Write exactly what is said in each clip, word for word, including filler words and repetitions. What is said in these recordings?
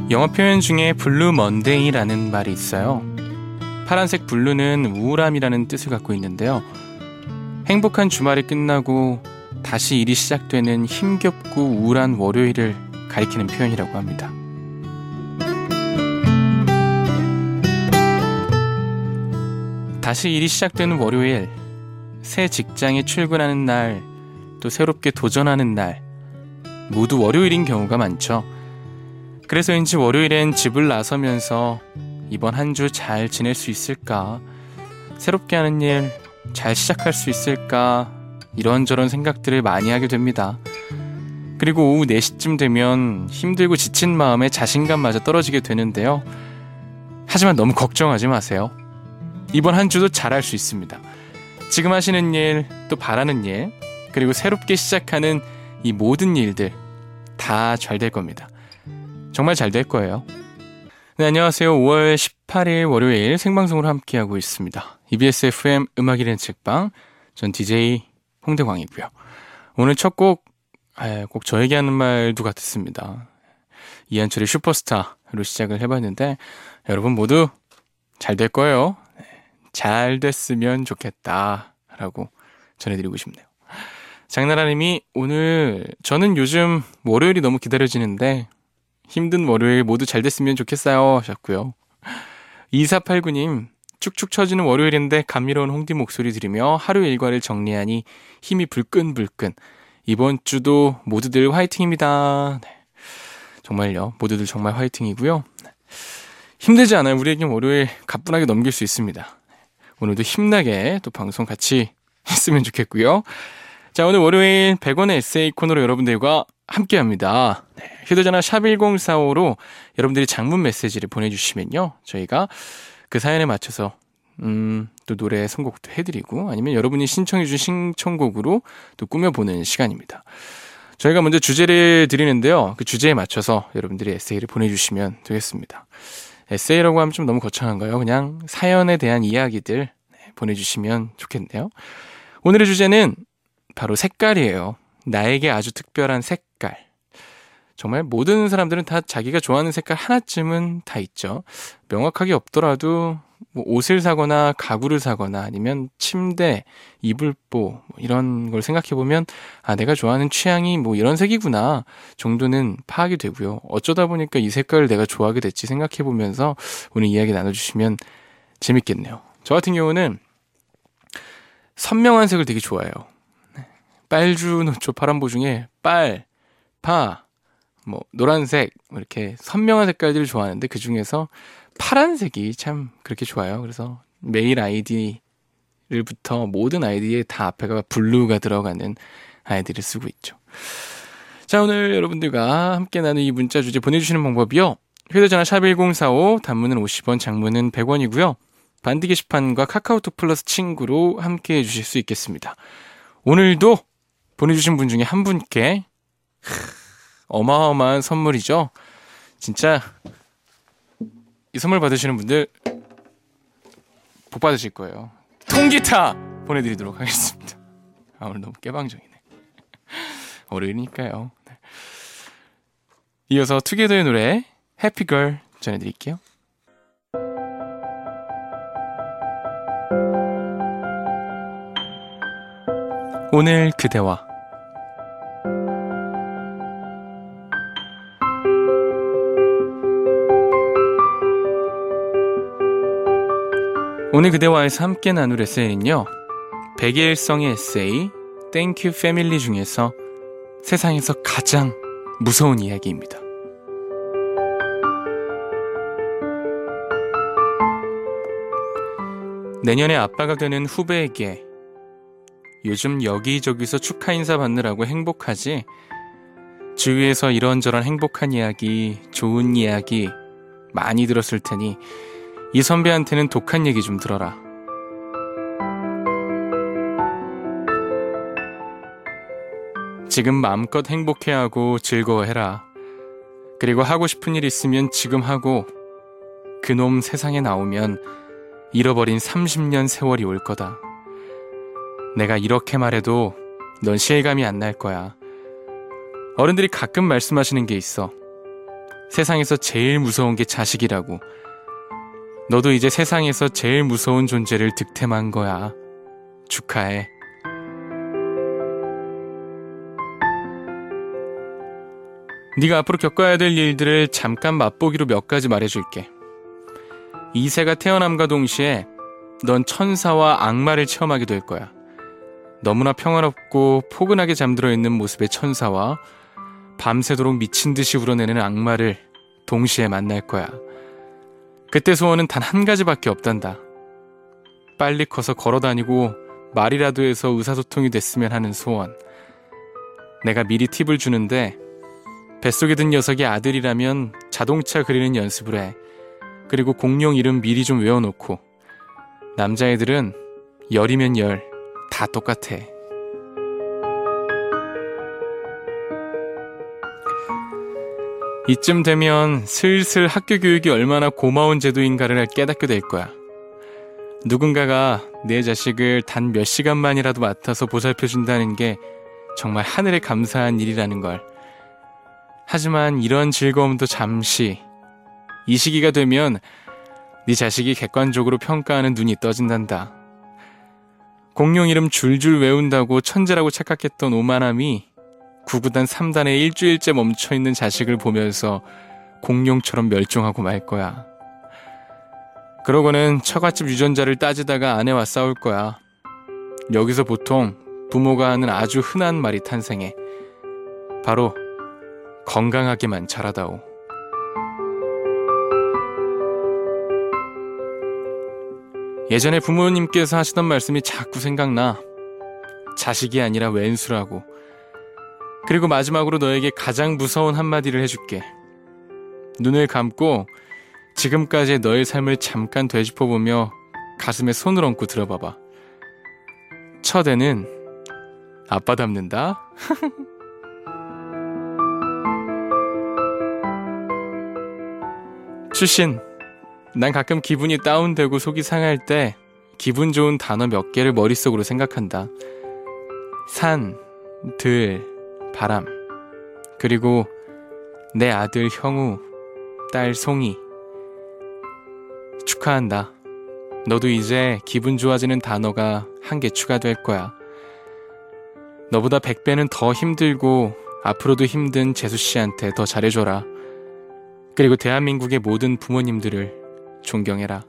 영어 표현 중에 블루 먼데이라는 말이 있어요. 파란색 블루는 우울함이라는 뜻을 갖고 있는데요. 행복한 주말이 끝나고 다시 일이 시작되는 힘겹고 우울한 월요일을 가리키는 표현이라고 합니다. 다시 일이 시작되는 월요일, 새 직장에 출근하는 날, 또 새롭게 도전하는 날, 모두 월요일인 경우가 많죠. 그래서인지 월요일엔 집을 나서면서 이번 한 주 잘 지낼 수 있을까? 새롭게 하는 일 잘 시작할 수 있을까? 이런저런 생각들을 많이 하게 됩니다. 그리고 오후 네 시쯤 되면 힘들고 지친 마음에 자신감마저 떨어지게 되는데요. 하지만 너무 걱정하지 마세요. 이번 한 주도 잘할 수 있습니다. 지금 하시는 일, 또 바라는 일, 그리고 새롭게 시작하는 이 모든 일들 다 잘 될 겁니다. 정말 잘 될 거예요. 네, 안녕하세요. 오월 십팔일 월요일 생방송으로 함께하고 있습니다. 이비에스 에프엠 음악이라는 책방, 전 디제이 홍대광이고요. 오늘 첫 곡, 꼭 저에게 하는 말도 같았습니다. 이한철의 슈퍼스타로 시작을 해봤는데 여러분 모두 잘 될 거예요. 잘 됐으면 좋겠다 라고 전해드리고 싶네요. 장나라님이 오늘 저는 요즘 월요일이 너무 기다려지는데 힘든 월요일 모두 잘 됐으면 좋겠어요 하셨고요. 이사팔구님 축축 처지는 월요일인데 감미로운 홍디 목소리 들으며 하루 일과를 정리하니 힘이 불끈불끈. 이번 주도 모두들 화이팅입니다. 네. 정말요. 모두들 정말 화이팅이고요. 힘들지 않아요. 우리에겐 월요일 가뿐하게 넘길 수 있습니다. 오늘도 힘나게 또 방송 같이 했으면 좋겠고요. 자, 오늘 월요일 백 원의 에세이 코너로 여러분들과 함께합니다. 네, 휴대전화 샵 일공사오로 여러분들이 장문 메시지를 보내주시면요, 저희가 그 사연에 맞춰서 음, 또 노래 선곡도 해드리고 아니면 여러분이 신청해준 신청곡으로 또 꾸며보는 시간입니다. 저희가 먼저 주제를 드리는데요, 그 주제에 맞춰서 여러분들이 에세이를 보내주시면 되겠습니다. 에세이라고 하면 좀 너무 거창한가요? 그냥 사연에 대한 이야기들 보내주시면 좋겠네요. 오늘의 주제는 바로 색깔이에요. 나에게 아주 특별한 색깔. 정말 모든 사람들은 다 자기가 좋아하는 색깔 하나쯤은 다 있죠. 명확하게 없더라도 뭐 옷을 사거나 가구를 사거나 아니면 침대, 이불보 뭐 이런 걸 생각해보면 아, 내가 좋아하는 취향이 뭐 이런 색이구나 정도는 파악이 되고요. 어쩌다 보니까 이 색깔을 내가 좋아하게 됐지 생각해보면서 오늘 이야기 나눠주시면 재밌겠네요. 저 같은 경우는 선명한 색을 되게 좋아해요. 빨주, 노초, 파란보 중에 빨, 파, 뭐 노란색 이렇게 선명한 색깔들을 좋아하는데 그 중에서 파란색이 참 그렇게 좋아요. 그래서 메일 아이디를부터 모든 아이디에 다 앞에가 블루가 들어가는 아이디를 쓰고 있죠. 자, 오늘 여러분들과 함께 나눈 이 문자 주제 보내주시는 방법이요. 휴대전화 샵 일공사오, 단문은 오십 원, 장문은 백 원이고요. 반디 게시판과 카카오톡 플러스 친구로 함께 해주실 수 있겠습니다. 오늘도 보내주신 분 중에 한 분께 어마어마한 선물이죠. 진짜 이 선물 받으시는 분들 복 받으실 거예요. 통기타 보내드리도록 하겠습니다. 아, 오늘 너무 깨방정이네. 월요일이니까요. 네. 이어서 투게더의 노래 해피걸 전해드릴게요. 오늘 그대와 오늘 그대와에서 함께 나눌 에세이는요, 백일성의 에세이 Thank You Family 중에서 세상에서 가장 무서운 이야기입니다. 내년에 아빠가 되는 후배에게 요즘 여기저기서 축하 인사 받느라고 행복하지? 주위에서 이런저런 행복한 이야기, 좋은 이야기 많이 들었을 테니 이 선배한테는 독한 얘기 좀 들어라. 지금 마음껏 행복해하고 즐거워해라. 그리고 하고 싶은 일 있으면 지금 하고, 그놈 세상에 나오면 잃어버린 삼십 년 세월이 올 거다. 내가 이렇게 말해도 넌 실감이 안 날 거야. 어른들이 가끔 말씀하시는 게 있어. 세상에서 제일 무서운 게 자식이라고. 너도 이제 세상에서 제일 무서운 존재를 득템한 거야. 축하해. 네가 앞으로 겪어야 될 일들을 잠깐 맛보기로 몇 가지 말해줄게. 이세가 태어남과 동시에 넌 천사와 악마를 체험하게 될 거야. 너무나 평화롭고 포근하게 잠들어 있는 모습의 천사와 밤새도록 미친 듯이 울어내는 악마를 동시에 만날 거야. 그때 소원은 단 한 가지밖에 없단다. 빨리 커서 걸어다니고 말이라도 해서 의사소통이 됐으면 하는 소원. 내가 미리 팁을 주는데 뱃속에 든 녀석이 아들이라면 자동차 그리는 연습을 해. 그리고 공룡 이름 미리 좀 외워놓고. 남자애들은 열이면 열, 다 똑같아. 이쯤 되면 슬슬 학교 교육이 얼마나 고마운 제도인가를 깨닫게 될 거야. 누군가가 내 자식을 단 몇 시간만이라도 맡아서 보살펴준다는 게 정말 하늘에 감사한 일이라는 걸. 하지만 이런 즐거움도 잠시. 이 시기가 되면 네 자식이 객관적으로 평가하는 눈이 떠진단다. 공룡 이름 줄줄 외운다고 천재라고 착각했던 오만함이 구구단 삼단에 일주일째 멈춰있는 자식을 보면서 공룡처럼 멸종하고 말 거야. 그러고는 처갓집 유전자를 따지다가 아내와 싸울 거야. 여기서 보통 부모가 하는 아주 흔한 말이 탄생해. 바로 건강하게만 자라다오. 예전에 부모님께서 하시던 말씀이 자꾸 생각나. 자식이 아니라 왼수라고. 그리고 마지막으로 너에게 가장 무서운 한마디를 해줄게. 눈을 감고 지금까지의 너의 삶을 잠깐 되짚어보며 가슴에 손을 얹고 들어봐봐. 첫 애는 아빠 닮는다. 출신. 난 가끔 기분이 다운되고 속이 상할 때 기분 좋은 단어 몇 개를 머릿속으로 생각한다. 산, 들, 바람. 그리고 내 아들 형우, 딸 송이. 축하한다. 너도 이제 기분 좋아지는 단어가 한 개 추가될 거야. 너보다 백 배는 더 힘들고 앞으로도 힘든 재수씨한테 더 잘해줘라. 그리고 대한민국의 모든 부모님들을 존경해라.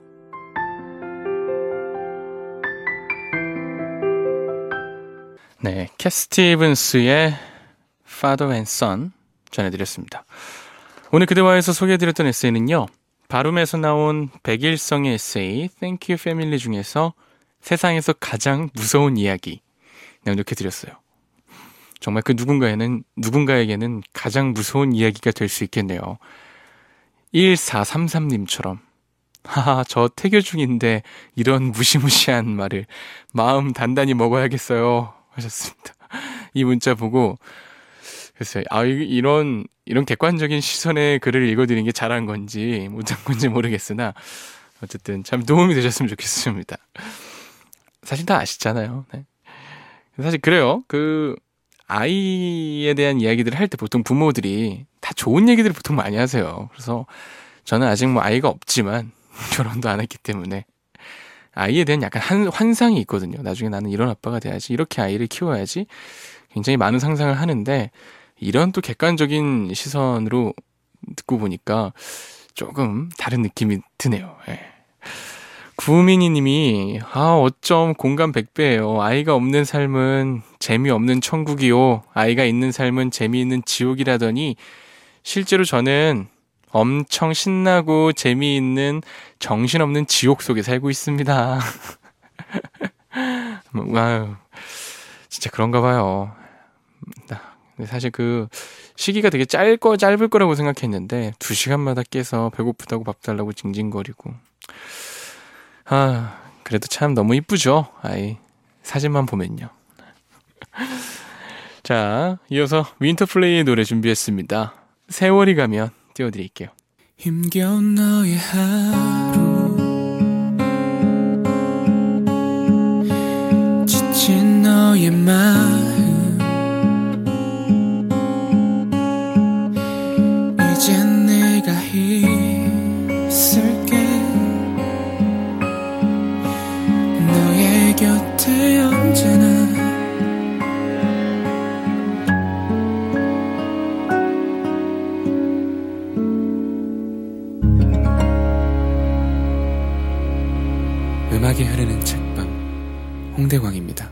네, 캣 스티븐스의 Father and Son 전해드렸습니다. 오늘 그대와에서 소개해드렸던 에세이는요, 바룸에서 나온 백일성의 에세이 Thank You Family 중에서 세상에서 가장 무서운 이야기 낭독해드렸어요. 정말 그 누군가에는, 누군가에게는 가장 무서운 이야기가 될 수 있겠네요. 일사삼삼님처럼 하하, 저 태교 중인데 이런 무시무시한 말을 마음 단단히 먹어야겠어요 하셨습니다. 이 문자 보고 글쎄요, 아, 이런 이런 객관적인 시선의 글을 읽어드리는 게 잘한 건지 못한 건지 모르겠으나 어쨌든 참 도움이 되셨으면 좋겠습니다. 사실 다 아시잖아요. 네. 사실 그래요. 그 아이에 대한 이야기들을 할 때 보통 부모들이 다 좋은 얘기들을 보통 많이 하세요. 그래서 저는 아직 뭐 아이가 없지만 결혼도 안 했기 때문에 아이에 대한 약간 한, 환상이 있거든요. 나중에 나는 이런 아빠가 돼야지, 이렇게 아이를 키워야지, 굉장히 많은 상상을 하는데 이런 또 객관적인 시선으로 듣고 보니까 조금 다른 느낌이 드네요. 예. 구민희 님이 아 어쩜 공감 백 배예요. 아이가 없는 삶은 재미없는 천국이요, 아이가 있는 삶은 재미있는 지옥이라더니 실제로 저는 엄청 신나고 재미있는 정신없는 지옥 속에 살고 있습니다. 와우, 진짜 그런가 봐요. 사실 그 시기가 되게 짧 거, 짧을 거라고 생각했는데 두 시간마다 깨서 배고프다고 밥 달라고 징징거리고. 아, 그래도 참 너무 이쁘죠, 아이. 사진만 보면요. 자, 이어서 윈터플레이의 노래 준비했습니다. 세월이 가면 띄워드릴게요. 힘겨운 너의 하루, 지친 너의 마음, 이젠 내 음악이 흐르는 책방 홍대광입니다.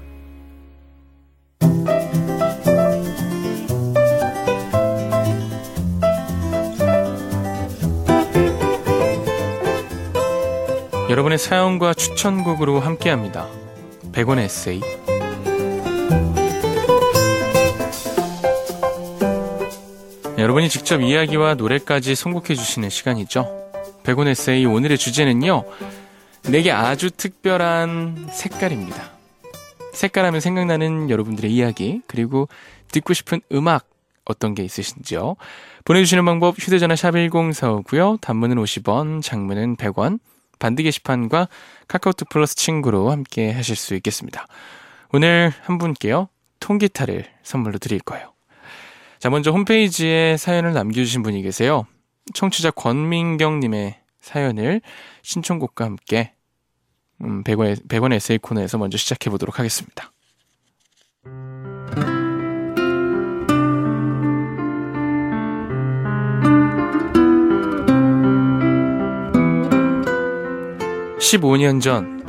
여러분의 사연과 추천곡으로 함께합니다. 백 원의 에세이. 여러분이 직접 이야기와 노래까지 선곡해 주시는 시간이죠. 백 원의 에세이 오늘의 주제는요, 내게 아주 특별한 색깔입니다. 색깔하면 생각나는 여러분들의 이야기, 그리고 듣고 싶은 음악 어떤 게 있으신지요? 보내주시는 방법 휴대전화 샵 일공사오고요. 단문은 오십 원, 장문은 백 원, 반드 게시판과 카카오톡 플러스 친구로 함께 하실 수 있겠습니다. 오늘 한 분께요, 통기타를 선물로 드릴 거예요. 자, 먼저 홈페이지에 사연을 남겨주신 분이 계세요. 청취자 권민경님의 사연을 신청곡과 함께 음, 백 원의, 백 원의 에세이 코너에서 먼저 시작해보도록 하겠습니다. 십오 년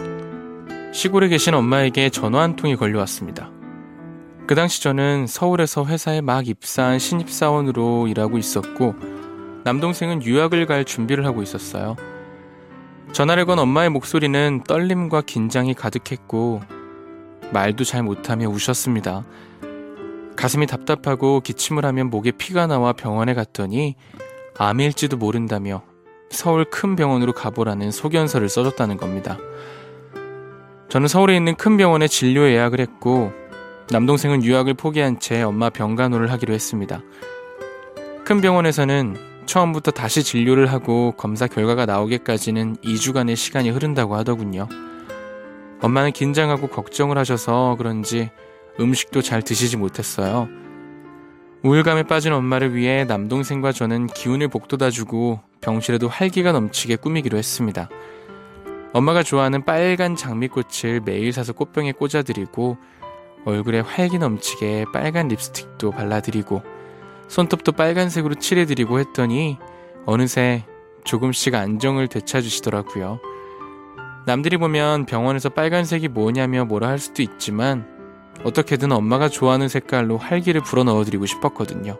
전 시골에 계신 엄마에게 전화 한 통이 걸려왔습니다. 그 당시 저는 서울에서 회사에 막 입사한 신입사원으로 일하고 있었고, 남동생은 유학을 갈 준비를 하고 있었어요. 전화를 건 엄마의 목소리는 떨림과 긴장이 가득했고 말도 잘 못하며 우셨습니다. 가슴이 답답하고 기침을 하면 목에 피가 나와 병원에 갔더니 암일지도 모른다며 서울 큰 병원으로 가보라는 소견서를 써줬다는 겁니다. 저는 서울에 있는 큰 병원에 진료 예약을 했고, 남동생은 유학을 포기한 채 엄마 병간호를 하기로 했습니다. 큰 병원에서는 처음부터 다시 진료를 하고 검사 결과가 나오기까지는 이 주간의 시간이 흐른다고 하더군요. 엄마는 긴장하고 걱정을 하셔서 그런지 음식도 잘 드시지 못했어요. 우울감에 빠진 엄마를 위해 남동생과 저는 기운을 북돋아주고 병실에도 활기가 넘치게 꾸미기로 했습니다. 엄마가 좋아하는 빨간 장미꽃을 매일 사서 꽃병에 꽂아드리고, 얼굴에 활기 넘치게 빨간 립스틱도 발라드리고, 손톱도 빨간색으로 칠해드리고 했더니 어느새 조금씩 안정을 되찾으시더라고요. 남들이 보면 병원에서 빨간색이 뭐냐며 뭐라 할 수도 있지만 어떻게든 엄마가 좋아하는 색깔로 활기를 불어넣어드리고 싶었거든요.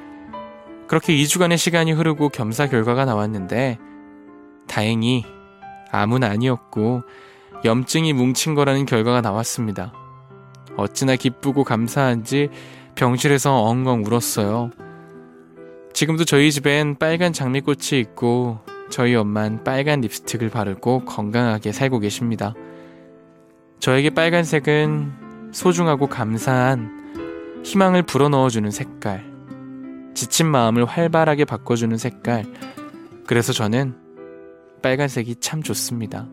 그렇게 이 주간의 시간이 흐르고 검사 결과가 나왔는데 다행히 암은 아니었고 염증이 뭉친 거라는 결과가 나왔습니다. 어찌나 기쁘고 감사한지 병실에서 엉엉 울었어요. 지금도 저희 집엔 빨간 장미꽃이 있고 저희 엄만 빨간 립스틱을 바르고 건강하게 살고 계십니다. 저에게 빨간색은 소중하고 감사한 희망을 불어넣어주는 색깔, 지친 마음을 활발하게 바꿔주는 색깔, 그래서 저는 빨간색이 참 좋습니다.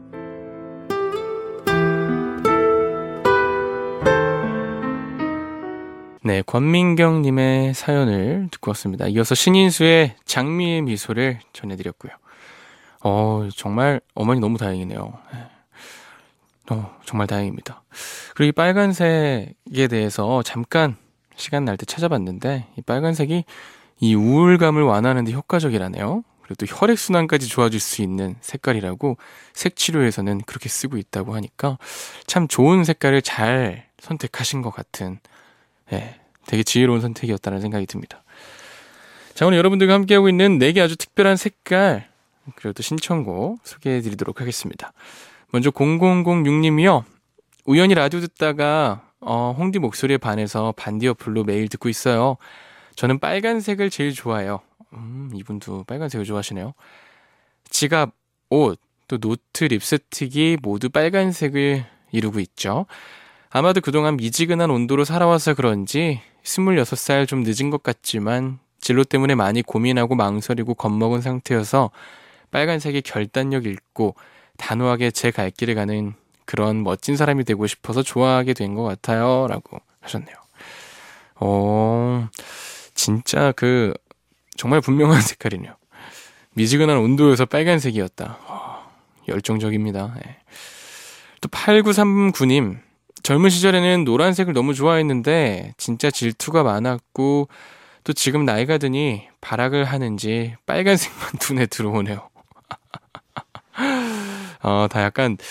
네, 권민경님의 사연을 듣고 왔습니다. 이어서 신인수의 장미의 미소를 전해드렸고요. 어, 정말 어머니 너무 다행이네요. 어, 정말 다행입니다. 그리고 이 빨간색에 대해서 잠깐 시간 날 때 찾아봤는데, 이 빨간색이 이 우울감을 완화하는 데 효과적이라네요. 그리고 또 혈액순환까지 좋아질 수 있는 색깔이라고 색치료에서는 그렇게 쓰고 있다고 하니까 참 좋은 색깔을 잘 선택하신 것 같은, 예, 되게 지혜로운 선택이었다는 생각이 듭니다. 자, 오늘 여러분들과 함께하고 있는 내게 아주 특별한 색깔, 그리고 또 신청곡 소개해드리도록 하겠습니다. 먼저 공공공육님이요. 우연히 라디오 듣다가 어, 홍디 목소리에 반해서 반디 어플로 매일 듣고 있어요. 저는 빨간색을 제일 좋아해요. 음, 이분도 빨간색을 좋아하시네요. 지갑, 옷, 또 노트, 립스틱이 모두 빨간색을 이루고 있죠. 아마도 그동안 미지근한 온도로 살아와서 그런지 스물여섯 살 좀 늦은 것 같지만 진로 때문에 많이 고민하고 망설이고 겁먹은 상태여서 빨간색의 결단력 있고 단호하게 제 갈 길을 가는 그런 멋진 사람이 되고 싶어서 좋아하게 된 것 같아요. 라고 하셨네요. 어, 진짜 그 정말 분명한 색깔이네요. 미지근한 온도여서 빨간색이었다. 어, 열정적입니다. 네. 또 팔구삼구님, 젊은 시절에는 노란색을 너무 좋아했는데 진짜 질투가 많았고 또 지금 나이가 드니 발악을 하는지 빨간색만 눈에 들어오네요. 어, 다 약간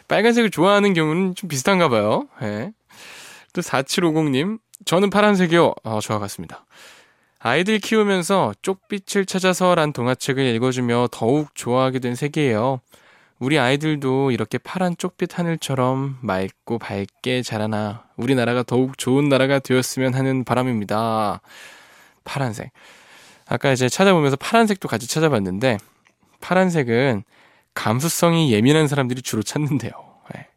빨간색을 좋아하는 경우는 좀 비슷한가 봐요. 네. 또 사칠오공님, 저는 파란색이요. 어, 저와 같습니다. 아이들 키우면서 쪽빛을 찾아서란 동화책을 읽어주며 더욱 좋아하게 된 색이에요. 우리 아이들도 이렇게 파란 쪽빛 하늘처럼 맑고 밝게 자라나 우리나라가 더욱 좋은 나라가 되었으면 하는 바람입니다. 파란색. 아까 이제 찾아보면서 파란색도 같이 찾아봤는데 파란색은 감수성이 예민한 사람들이 주로 찾는데요. 네.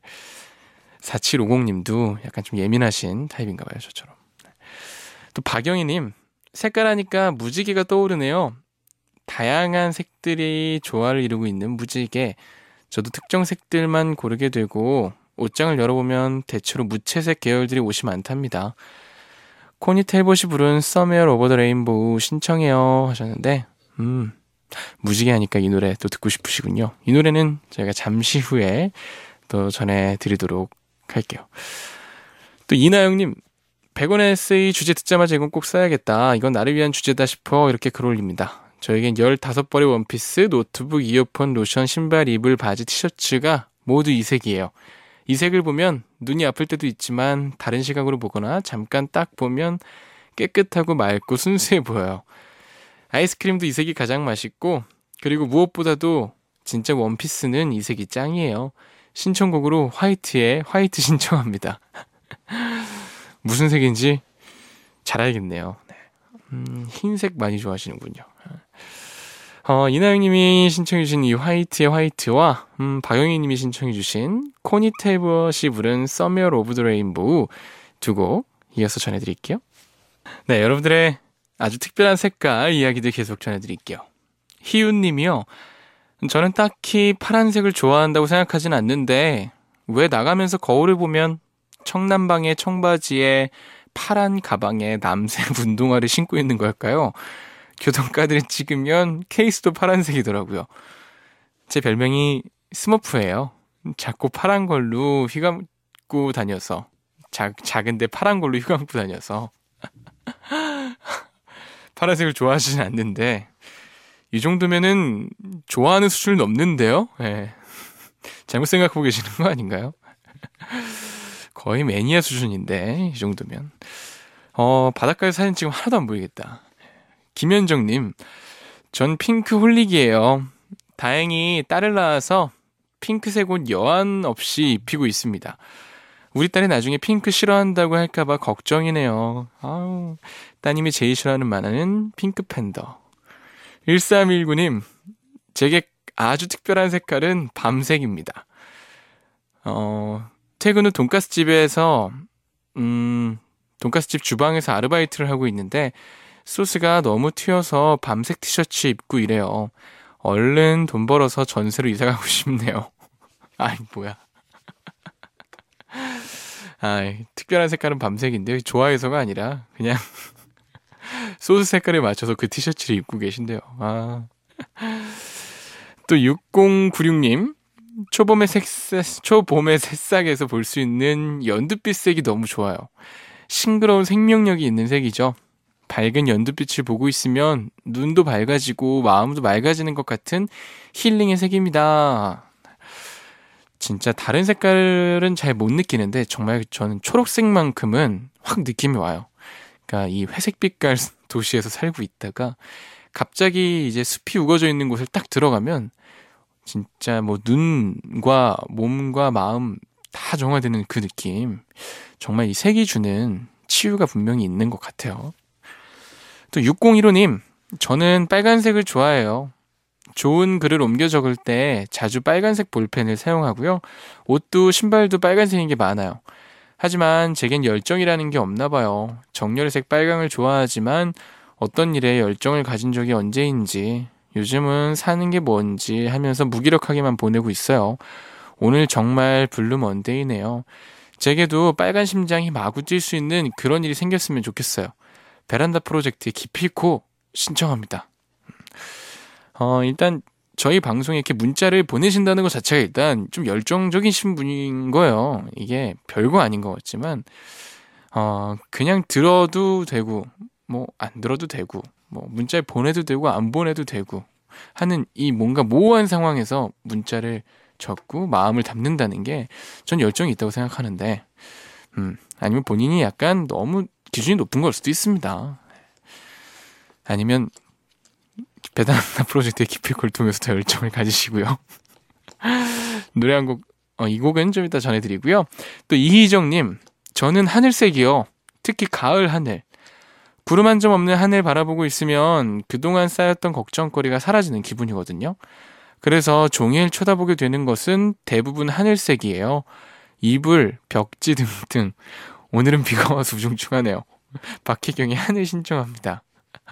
사칠오공님도 약간 좀 예민하신 타입인가 봐요, 저처럼. 또 박영희님, 색깔 하니까 무지개가 떠오르네요. 다양한 색들이 조화를 이루고 있는 무지개. 저도 특정 색들만 고르게 되고 옷장을 열어보면 대체로 무채색 계열들이 옷이 많답니다. 코니 텔봇이 부른 Somewhere Over the Rainbow 신청해요 하셨는데 음 무지개 하니까 이 노래 또 듣고 싶으시군요. 이 노래는 저희가 잠시 후에 또 전해드리도록 할게요. 또 이나영님, 백 원의 에세이 주제 듣자마자 이건 꼭 써야겠다. 이건 나를 위한 주제다 싶어 이렇게 글 올립니다. 저에겐 열다섯 벌의 원피스, 노트북, 이어폰, 로션, 신발, 이불, 바지, 티셔츠가 모두 이 색이에요. 이 색을 보면 눈이 아플 때도 있지만 다른 시각으로 보거나 잠깐 딱 보면 깨끗하고 맑고 순수해 보여요. 아이스크림도 이 색이 가장 맛있고 그리고 무엇보다도 진짜 원피스는 이 색이 짱이에요. 신청곡으로 화이트의 화이트 신청합니다. 무슨 색인지 잘 알겠네요. 네. 음, 흰색 많이 좋아하시는군요. 어, 이나영님이 신청해주신 이 화이트의 화이트와 음, 박영희님이 신청해주신 코니 텔봇이 부른 Somewhere Over the Rainbow 두 곡 이어서 전해드릴게요. 네, 여러분들의 아주 특별한 색깔 이야기들 계속 전해드릴게요. 희윤님이요. 저는 딱히 파란색을 좋아한다고 생각하진 않는데 왜 나가면서 거울을 보면 청남방의 청바지에 파란 가방에 남색 운동화를 신고 있는 걸까요? 교통카드를 찍으면 케이스도 파란색이더라고요. 제 별명이 스머프예요. 작고 파란 걸로 휘감고 다녀서 작, 작은데 파란 걸로 휘감고 다녀서 파란색을 좋아하시진 않는데 이 정도면은 좋아하는 수준을 넘는데요. 네. 잘못 생각하고 계시는 거 아닌가요? 거의 매니아 수준인데 이 정도면 어, 바닷가에 사진 찍으면 하나도 안 보이겠다. 김현정님, 전 핑크 홀릭이에요. 다행히 딸을 낳아서 핑크색 옷 여한 없이 입히고 있습니다. 우리 딸이 나중에 핑크 싫어한다고 할까봐 걱정이네요. 아우, 따님이 제일 싫어하는 만화는 핑크 팬더. 일삼일구님, 제게 아주 특별한 색깔은 밤색입니다. 어, 퇴근 후 돈가스집에서 음, 돈가스집 주방에서 아르바이트를 하고 있는데 소스가 너무 튀어서 밤색 티셔츠 입고 이래요. 얼른 돈 벌어서 전세로 이사가고 싶네요. 아이 뭐야. 아, 특별한 색깔은 밤색인데 좋아해서가 아니라 그냥 소스 색깔에 맞춰서 그 티셔츠를 입고 계신데요. 아. 또 육공구육님, 초봄의 색색, 초봄의 새싹에서 볼 수 있는 연두빛색이 너무 좋아요. 싱그러운 생명력이 있는 색이죠. 밝은 연두빛을 보고 있으면 눈도 밝아지고 마음도 맑아지는 것 같은 힐링의 색입니다. 진짜 다른 색깔은 잘 못 느끼는데 정말 저는 초록색만큼은 확 느낌이 와요. 그러니까 이 회색빛깔 도시에서 살고 있다가 갑자기 이제 숲이 우거져 있는 곳을 딱 들어가면 진짜 뭐 눈과 몸과 마음 다 정화되는 그 느낌. 정말 이 색이 주는 치유가 분명히 있는 것 같아요. 또 육공일오님, 저는 빨간색을 좋아해요. 좋은 글을 옮겨 적을 때 자주 빨간색 볼펜을 사용하고요. 옷도 신발도 빨간색인 게 많아요. 하지만 제겐 열정이라는 게 없나 봐요. 정열색 빨강을 좋아하지만 어떤 일에 열정을 가진 적이 언제인지, 요즘은 사는 게 뭔지 하면서 무기력하게만 보내고 있어요. 오늘 정말 블루 먼데이네요. 제게도 빨간 심장이 마구 뛸 수 있는 그런 일이 생겼으면 좋겠어요. 베란다 프로젝트에 기필코 신청합니다. 어, 일단 저희 방송에 이렇게 문자를 보내신다는 것 자체가 일단 좀 열정적이신 분인 거예요. 이게 별거 아닌 것 같지만 어, 그냥 들어도 되고 뭐 안 들어도 되고 뭐 문자를 보내도 되고 안 보내도 되고 하는 이 뭔가 모호한 상황에서 문자를 적고 마음을 담는다는 게 전 열정이 있다고 생각하는데, 음, 아니면 본인이 약간 너무 기준이 높은 걸 수도 있습니다. 아니면 배달한다 프로젝트의 기필코를 통해서 더 열정을 가지시고요. 노래 한 곡, 어, 이 곡은 좀 이따 전해드리고요. 또 이희정님, 저는 하늘색이요. 특히 가을 하늘. 구름 한 점 없는 하늘 바라보고 있으면 그동안 쌓였던 걱정거리가 사라지는 기분이거든요. 그래서 종일 쳐다보게 되는 것은 대부분 하늘색이에요. 이불, 벽지 등등. 오늘은 비가 와서 우중충하네요. 박혜경이 하늘 신청합니다.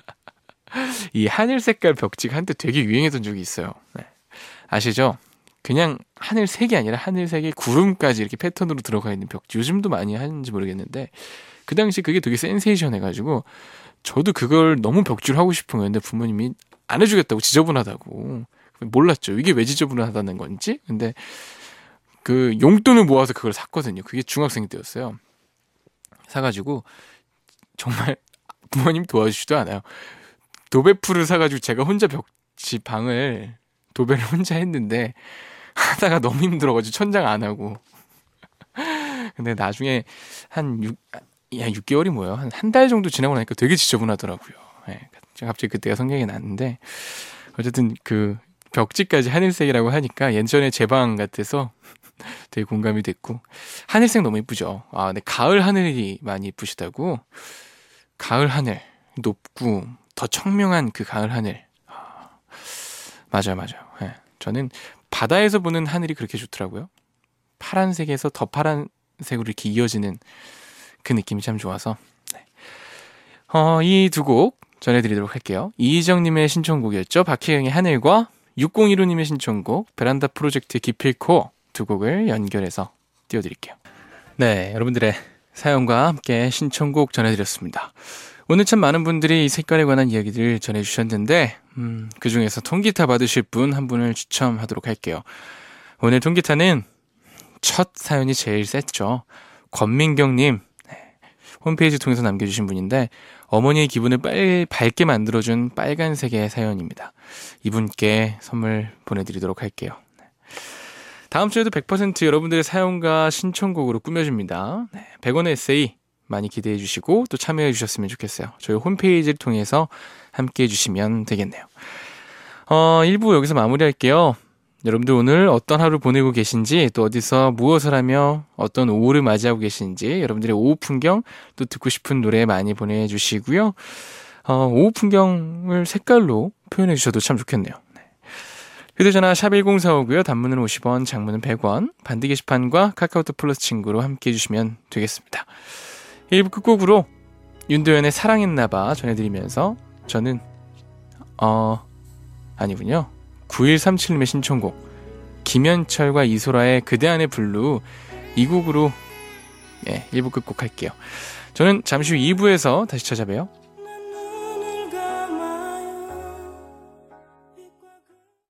이 하늘 색깔 벽지가 한때 되게 유행했던 적이 있어요. 네. 아시죠? 그냥 하늘색이 아니라 하늘색에 구름까지 이렇게 패턴으로 들어가 있는 벽지. 요즘도 많이 하는지 모르겠는데 그 당시 그게 되게 센세이션 해가지고 저도 그걸 너무 벽지를 하고 싶은 거였는데 부모님이 안 해주겠다고, 지저분하다고. 몰랐죠. 이게 왜 지저분하다는 건지. 근데 그 용돈을 모아서 그걸 샀거든요. 그게 중학생 때였어요. 사가지고 정말 부모님 도와주지도 않아요. 도배풀을 사가지고 제가 혼자 벽지 방을 도배를 혼자 했는데 하다가 너무 힘들어가지고 천장 안 하고. 근데 나중에 한 육, 야, 육 개월이 뭐예요? 한 한 달 정도 지나고 나니까 되게 지저분하더라고요. 네, 갑자기 그때가 생각이 났는데 어쨌든 그 벽지까지 하늘색이라고 하니까 예전에 제 방 같아서 되게 공감이 됐고, 하늘색 너무 이쁘죠. 아, 근데 가을 하늘이 많이 이쁘시다고. 가을 하늘 높고 더 청명한 그 가을 하늘. 아, 맞아요, 맞아요. 네, 저는 바다에서 보는 하늘이 그렇게 좋더라고요. 파란색에서 더 파란색으로 이렇게 이어지는 그 느낌이 참 좋아서. 네. 어, 이 두 곡 전해드리도록 할게요. 이희정님의 신청곡이었죠. 박혜영의 하늘과 육공일오님의 신청곡 베란다 프로젝트의 기필코, 두 곡을 연결해서 띄워드릴게요. 네, 여러분들의 사연과 함께 신청곡 전해드렸습니다. 오늘 참 많은 분들이 이 색깔에 관한 이야기들 전해주셨는데 음, 그중에서 통기타 받으실 분 한 분을 추첨하도록 할게요. 오늘 통기타는 첫 사연이 제일 셌죠. 권민경님, 네, 홈페이지 통해서 남겨주신 분인데 어머니의 기분을 빨, 밝게 만들어준 빨간색의 사연입니다. 이분께 선물 보내드리도록 할게요. 네. 다음 주에도 백 퍼센트 여러분들의 사연과 신청곡으로 꾸며줍니다. 네, 백 원의 에세이 많이 기대해 주시고 또 참여해 주셨으면 좋겠어요. 저희 홈페이지를 통해서 함께 해주시면 되겠네요. 어, 일 부 여기서 마무리할게요. 여러분들 오늘 어떤 하루 보내고 계신지, 또 어디서 무엇을 하며 어떤 오후를 맞이하고 계신지, 여러분들의 오후 풍경, 또 듣고 싶은 노래 많이 보내주시고요. 어, 오후 풍경을 색깔로 표현해 주셔도 참 좋겠네요. 네. 휴대전화 샵 일공사오고요. 단문은 오십 원, 장문은 백 원, 반디 게시판과 카카오톡 플러스 친구로 함께 해주시면 되겠습니다. 일 부 끝곡으로 윤도현의 사랑했나봐 전해드리면서 저는 어... 아니군요. 구일삼칠님의 신청곡 김현철과 이소라의 그대 안의 블루, 이 곡으로 예, 일 부 끝곡 할게요. 저는 잠시 후 이 부에서 다시 찾아봬요.